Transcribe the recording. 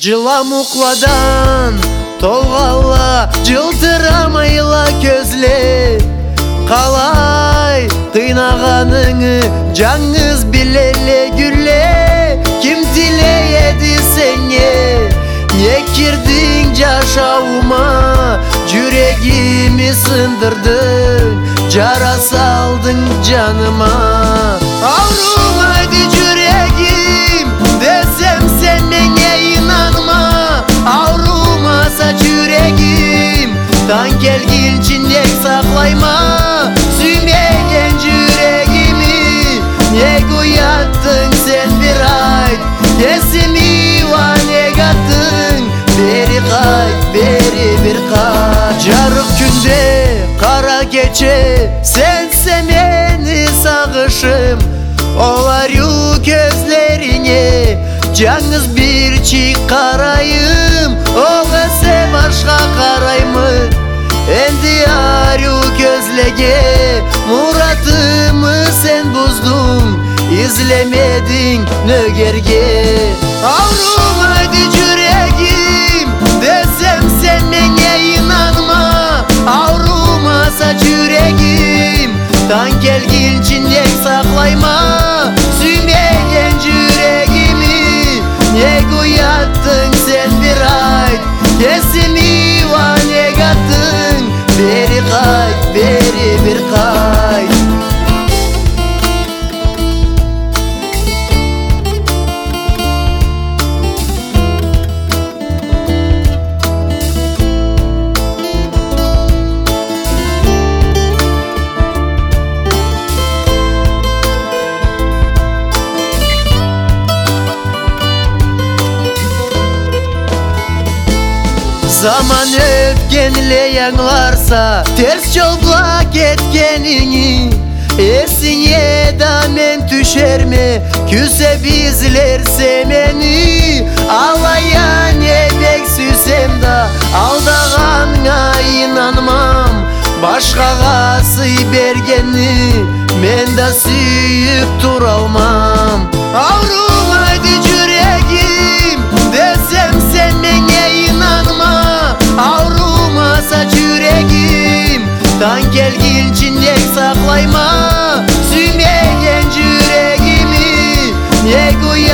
Жыламукладан толғала жылтырамайла көзле, қалай қинағаныңы жаңыз білеле гүлле. Кім тілейеді сеңе, не кірдің жашауыма, жүрегімі сындырдың, жара салдың жаныма. Ауырмайды жүрегім десем сен менге инанма, ауырмаса жүрегім таң келгенчіндек сақлайма. Сүймеген жүрегіми неге ұяттың сен бір айт, есімі неге аттың, бері қайт, бері бір қайт. Жарық күнде қара кече сенсе мені сағышым, оларю көзлеріне жаңыз бір чик қарайым, ол әсе башқа қараймы. Энди арю көзлеге мұратымы сен бұздың, излемедің нөгерге. Ауырмайды жүрегім десем сен менге инанма, ауырмаса жүрегім таң келгенчіндек сақлайма. Сүймеген жүрегіми неге ұяттың сен бір айт, есімі неге аттың, бері қайт, бері бір қайт. Zaman ötkенле аңларса, терс жолға кеткеніңі, есіне да мен түшерме, күсе бізлерсе мені. Алаян ебек сүйсем да, алдағанға инанмам, башқаға сый бергені мен да сүйіп тұра алмам. Ауырмайды жүрегім десем сен менге инанма, ауырмаса жүрегім таң келгенчіндек сақлайма. Сүймеген жүрегіми неге